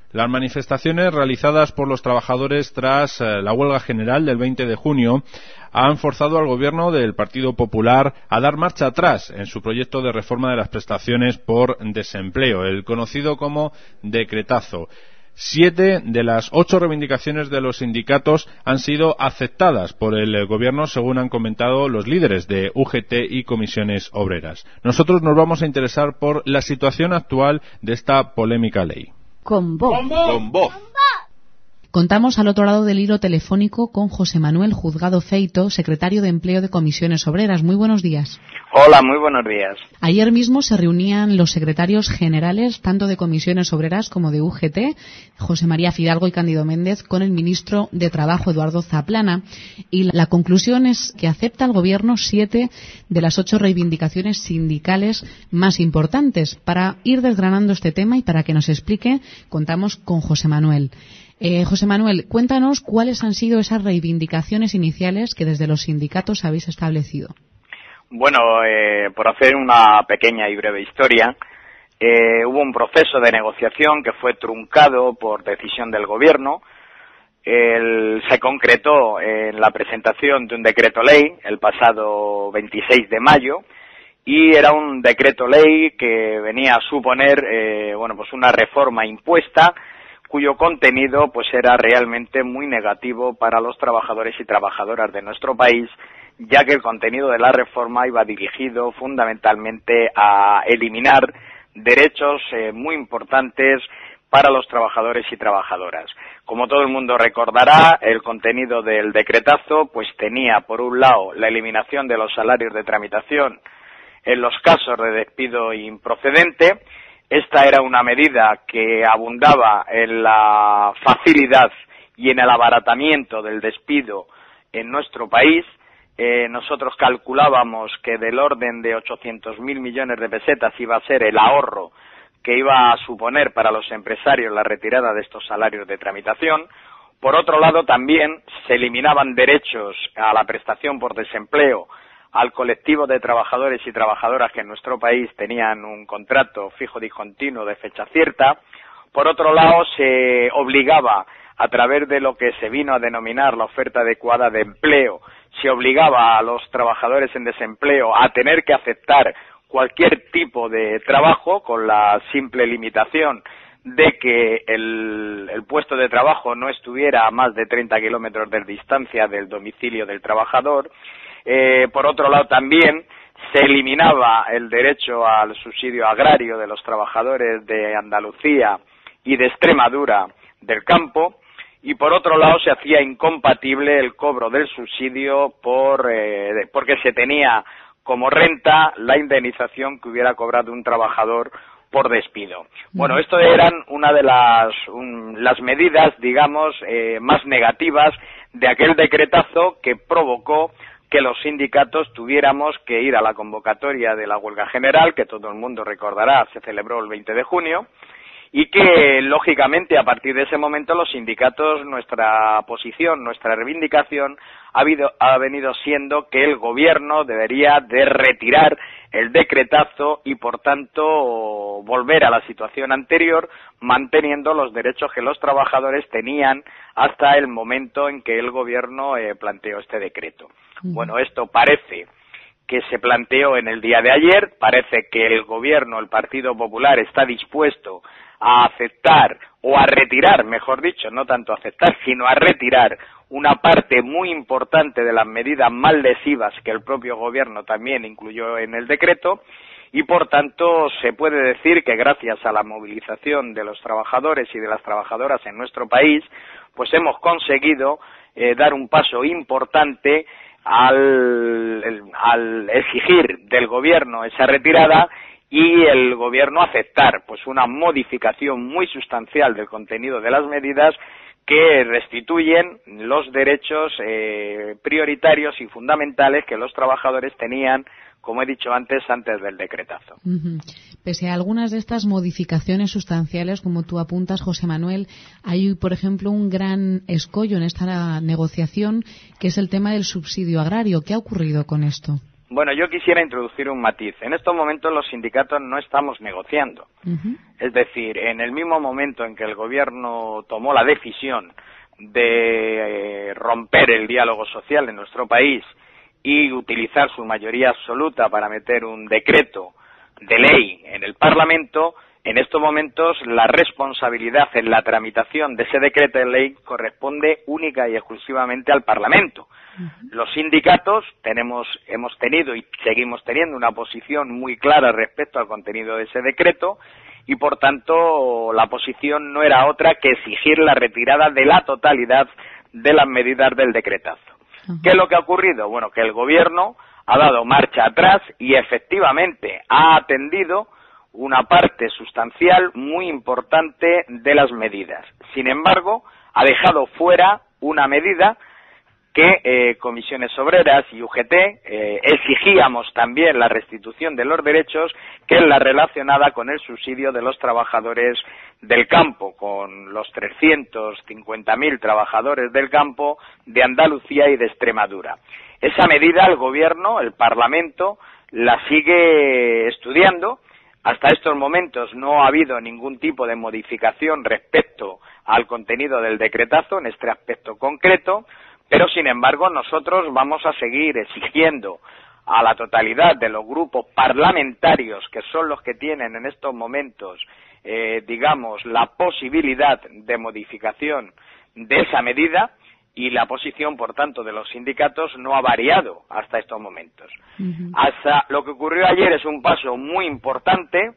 Las manifestaciones realizadas por los trabajadores tras la huelga general del 20 de junio han forzado al gobierno del Partido Popular a dar marcha atrás en su proyecto de reforma de las prestaciones por desempleo, el conocido como decretazo. 7 de las 8 reivindicaciones de los sindicatos han sido aceptadas por el gobierno, según han comentado los líderes de UGT y comisiones obreras. Nosotros nos vamos a interesar por la situación actual de esta polémica ley. Con voz. Con voz. Contamos al otro lado del hilo telefónico con José Manuel Juzgado Feito, secretario de Empleo de Comisiones Obreras. Muy buenos días. Hola, muy buenos días. Ayer mismo se reunían los secretarios generales, tanto de Comisiones Obreras como de UGT, José María Fidalgo y Cándido Méndez, con el ministro de Trabajo, Eduardo Zaplana, y la conclusión es que acepta el Gobierno 7 de las 8 reivindicaciones sindicales más importantes. Para ir desgranando este tema y para que nos explique, contamos con José Manuel. José Manuel, cuéntanos cuáles han sido esas reivindicaciones iniciales que desde los sindicatos habéis establecido. Bueno, por hacer una pequeña y breve historia, hubo un proceso de negociación que fue truncado por decisión del Gobierno. Se concretó en la presentación de un decreto ley el pasado 26 de mayo y era un decreto ley que venía a suponer pues una reforma impuesta cuyo contenido pues era realmente muy negativo para los trabajadores y trabajadoras de nuestro país, ya que el contenido de la reforma iba dirigido fundamentalmente a eliminar derechos muy importantes para los trabajadores y trabajadoras. Como todo el mundo recordará, el contenido del decretazo pues tenía por un lado la eliminación de los salarios de tramitación en los casos de despido improcedente. Esta era una medida que abundaba en la facilidad y en el abaratamiento del despido en nuestro país. Nosotros calculábamos que del orden de 800.000 millones de pesetas iba a ser el ahorro que iba a suponer para los empresarios la retirada de estos salarios de tramitación. Por otro lado, también se eliminaban derechos a la prestación por desempleo al colectivo de trabajadores y trabajadoras que en nuestro país tenían un contrato fijo discontinuo de fecha cierta. Por otro lado, se obligaba, a través de lo que se vino a denominar la oferta adecuada de empleo, se obligaba a los trabajadores en desempleo a tener que aceptar cualquier tipo de trabajo, con la simple limitación de que el puesto de trabajo no estuviera a más de 30 kilómetros de distancia del domicilio del trabajador. Por otro lado, también se eliminaba el derecho al subsidio agrario de los trabajadores de Andalucía y de Extremadura del campo, y por otro lado se hacía incompatible el cobro del subsidio porque se tenía como renta la indemnización que hubiera cobrado un trabajador por despido. Bueno, esto eran una de las medidas, digamos, más negativas de aquel decretazo que provocó que los sindicatos tuviéramos que ir a la convocatoria de la huelga general, que todo el mundo recordará, se celebró el 20 de junio, y que, lógicamente, a partir de ese momento los sindicatos, nuestra posición, nuestra reivindicación ha venido siendo que el Gobierno debería de retirar el decretazo y, por tanto, volver a la situación anterior, manteniendo los derechos que los trabajadores tenían hasta el momento en que el Gobierno planteó este decreto. Bueno, esto parece que se planteó en el día de ayer, parece que el Gobierno, el Partido Popular, está dispuesto a aceptar o a retirar, mejor dicho, no tanto aceptar, sino a retirar una parte muy importante de las medidas más lesivas que el propio Gobierno también incluyó en el decreto, y por tanto se puede decir que gracias a la movilización de los trabajadores y de las trabajadoras en nuestro país, pues hemos conseguido dar un paso importante al exigir del Gobierno esa retirada y el Gobierno aceptar pues una modificación muy sustancial del contenido de las medidas que restituyen los derechos prioritarios y fundamentales que los trabajadores tenían, como he dicho antes del decretazo. Pese a algunas de estas modificaciones sustanciales, como tú apuntas, José Manuel, hay, por ejemplo, un gran escollo en esta negociación, que es el tema del subsidio agrario. ¿Qué ha ocurrido con esto? Bueno, yo quisiera introducir un matiz. En estos momentos los sindicatos no estamos negociando. Es decir, en el mismo momento en que el Gobierno tomó la decisión de romper el diálogo social en nuestro país y utilizar su mayoría absoluta para meter un decreto de ley en el Parlamento, en estos momentos la responsabilidad en la tramitación de ese decreto de ley corresponde única y exclusivamente al Parlamento. Los sindicatos hemos tenido y seguimos teniendo una posición muy clara respecto al contenido de ese decreto y, por tanto, la posición no era otra que exigir la retirada de la totalidad de las medidas del decretazo. ¿Qué es lo que ha ocurrido? Bueno, que el Gobierno ha dado marcha atrás y, efectivamente, ha atendido una parte sustancial muy importante de las medidas. Sin embargo, ha dejado fuera una medida que Comisiones Obreras y UGT exigíamos también la restitución de los derechos, que es la relacionada con el subsidio de los trabajadores del campo, con los 350.000 trabajadores del campo de Andalucía y de Extremadura. Esa medida el Gobierno, el Parlamento, la sigue estudiando. Hasta estos momentos no ha habido ningún tipo de modificación respecto al contenido del decretazo en este aspecto concreto, pero sin embargo nosotros vamos a seguir exigiendo a la totalidad de los grupos parlamentarios, que son los que tienen en estos momentos, la posibilidad de modificación de esa medida, y la posición, por tanto, de los sindicatos no ha variado hasta estos momentos. Hasta lo que ocurrió ayer es un paso muy importante,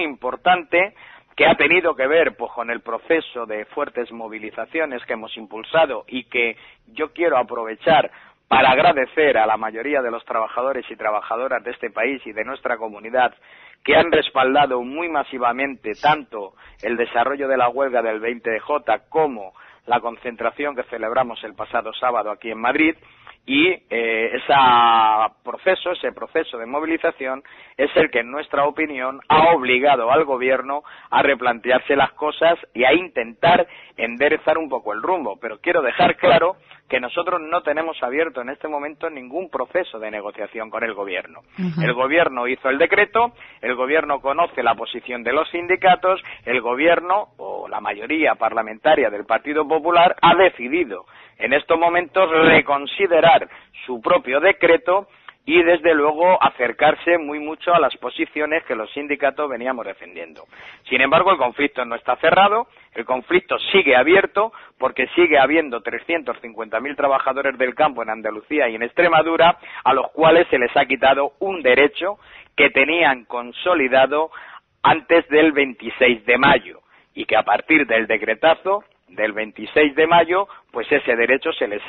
que ha tenido que ver pues con el proceso de fuertes movilizaciones que hemos impulsado y que yo quiero aprovechar para agradecer a la mayoría de los trabajadores y trabajadoras de este país y de nuestra comunidad, que han respaldado muy masivamente tanto el desarrollo de la huelga del 20J como la concentración que celebramos el pasado sábado aquí en Madrid. Y ese proceso de movilización es el que, en nuestra opinión, ha obligado al Gobierno a replantearse las cosas y a intentar enderezar un poco el rumbo. Pero quiero dejar claro que nosotros no tenemos abierto en este momento ningún proceso de negociación con el Gobierno. El Gobierno hizo el decreto, el Gobierno conoce la posición de los sindicatos, el Gobierno, o la mayoría parlamentaria del Partido Popular, ha decidido en estos momentos reconsiderar su propio decreto y, desde luego, acercarse muy mucho a las posiciones que los sindicatos veníamos defendiendo. Sin embargo, el conflicto no está cerrado, el conflicto sigue abierto, porque sigue habiendo 350.000 trabajadores del campo en Andalucía y en Extremadura, a los cuales se les ha quitado un derecho que tenían consolidado antes del 26 de mayo, y que a partir del decretazo del 26 de mayo, pues ese derecho se les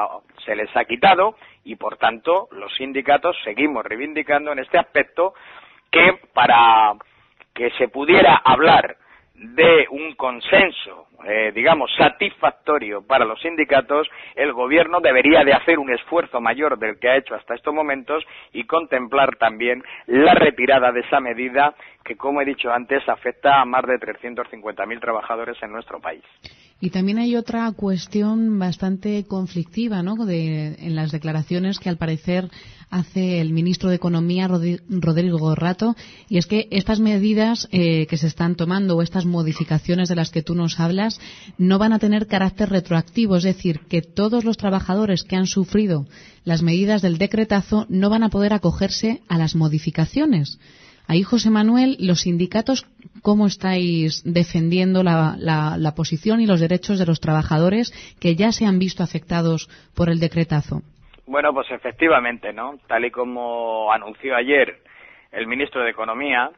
ha quitado, y por tanto los sindicatos seguimos reivindicando en este aspecto que, para que se pudiera hablar de un consenso, satisfactorio para los sindicatos, el Gobierno debería de hacer un esfuerzo mayor del que ha hecho hasta estos momentos y contemplar también la retirada de esa medida que, como he dicho antes, afecta a más de 350.000 trabajadores en nuestro país. Y también hay otra cuestión bastante conflictiva, ¿no?, en las declaraciones que al parecer hace el ministro de Economía, Rodrigo Rato, y es que estas medidas que se están tomando, o estas modificaciones de las que tú nos hablas, no van a tener carácter retroactivo, es decir, que todos los trabajadores que han sufrido las medidas del decretazo no van a poder acogerse a las modificaciones. Ahí, José Manuel, los sindicatos, ¿cómo estáis defendiendo la posición y los derechos de los trabajadores que ya se han visto afectados por el decretazo? Bueno, pues efectivamente, ¿no? Tal y como anunció ayer el ministro de Economía,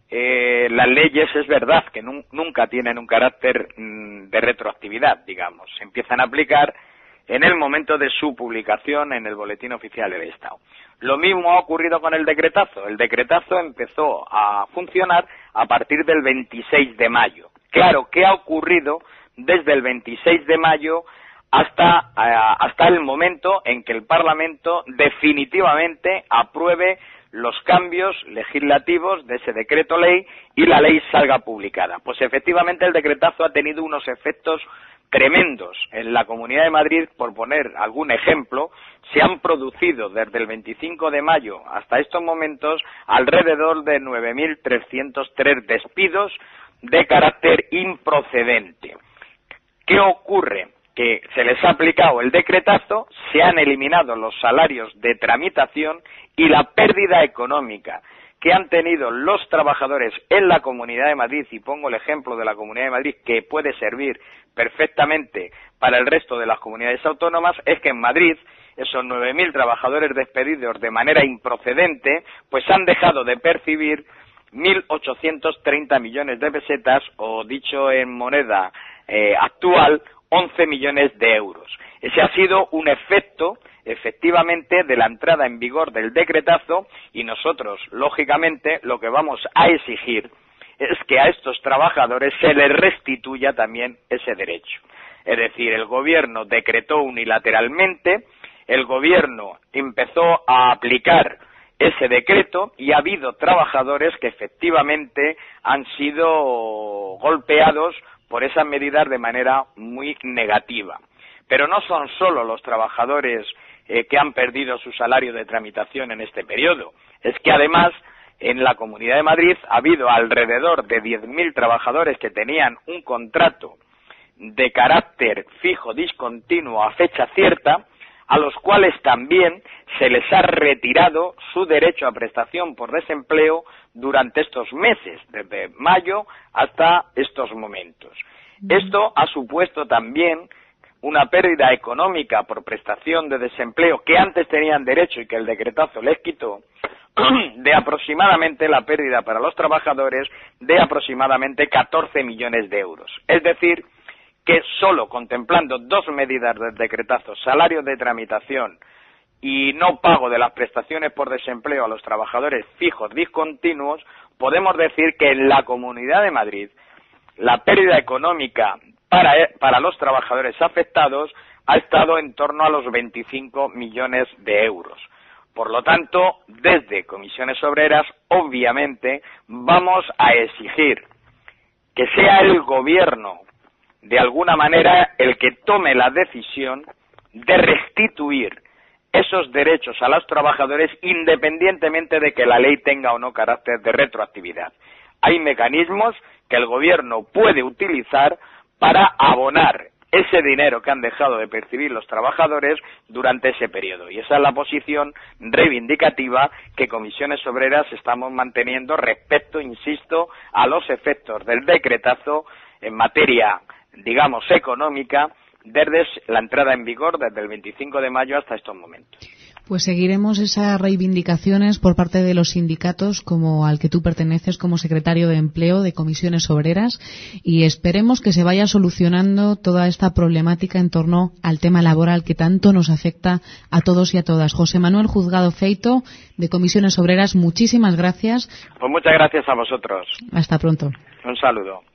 las leyes, es verdad que nunca tienen un carácter de retroactividad, digamos. Se empiezan a aplicar en el momento de su publicación en el Boletín Oficial del Estado. Lo mismo ha ocurrido con el decretazo. El decretazo empezó a funcionar a partir del 26 de mayo. Claro, ¿qué ha ocurrido desde el 26 de mayo hasta el momento en que el Parlamento definitivamente apruebe los cambios legislativos de ese decreto ley y la ley salga publicada? Pues efectivamente el decretazo ha tenido unos efectos tremendos. En la Comunidad de Madrid, por poner algún ejemplo, se han producido desde el 25 de mayo hasta estos momentos alrededor de 9.303 despidos de carácter improcedente. ¿Qué ocurre? Que se les ha aplicado el decretazo, se han eliminado los salarios de tramitación y la pérdida económica que han tenido los trabajadores en la Comunidad de Madrid, y pongo el ejemplo de la Comunidad de Madrid que puede servir perfectamente para el resto de las comunidades autónomas, es que en Madrid esos 9.000 trabajadores despedidos de manera improcedente pues han dejado de percibir 1.830 millones de pesetas, o dicho en moneda actual, 11 millones de euros. Ese ha sido un efecto, efectivamente, de la entrada en vigor del decretazo, y nosotros, lógicamente, lo que vamos a exigir es que a estos trabajadores se les restituya también ese derecho. Es decir, el gobierno decretó unilateralmente, el gobierno empezó a aplicar ese decreto y ha habido trabajadores que efectivamente han sido golpeados por esas medidas de manera muy negativa. Pero no son solo los trabajadores que han perdido su salario de tramitación en este periodo. Es que además en la Comunidad de Madrid ha habido alrededor de 10.000 trabajadores que tenían un contrato de carácter fijo discontinuo a fecha cierta, a los cuales también se les ha retirado su derecho a prestación por desempleo durante estos meses, desde mayo hasta estos momentos. Esto ha supuesto también una pérdida económica por prestación de desempleo que antes tenían derecho y que el decretazo les quitó, de aproximadamente la pérdida para los trabajadores de aproximadamente 14 millones de euros. Es decir, que solo contemplando dos medidas del decretazo, salario de tramitación y no pago de las prestaciones por desempleo a los trabajadores fijos discontinuos, podemos decir que en la Comunidad de Madrid la pérdida económica para los trabajadores afectados ha estado en torno a los 25 millones de euros. Por lo tanto, desde Comisiones Obreras, obviamente, vamos a exigir que sea el gobierno, de alguna manera, el que tome la decisión de restituir esos derechos a los trabajadores, independientemente de que la ley tenga o no carácter de retroactividad. Hay mecanismos que el gobierno puede utilizar para abonar ese dinero que han dejado de percibir los trabajadores durante ese periodo. Y esa es la posición reivindicativa que Comisiones Obreras estamos manteniendo respecto, insisto, a los efectos del decretazo en materia, digamos, económica, desde la entrada en vigor, desde el 25 de mayo hasta estos momentos. Pues seguiremos esas reivindicaciones por parte de los sindicatos, como al que tú perteneces como secretario de Empleo de Comisiones Obreras, y esperemos que se vaya solucionando toda esta problemática en torno al tema laboral que tanto nos afecta a todos y a todas. José Manuel Juzgado Feito, de Comisiones Obreras, muchísimas gracias. Pues muchas gracias a vosotros. Hasta pronto. Un saludo.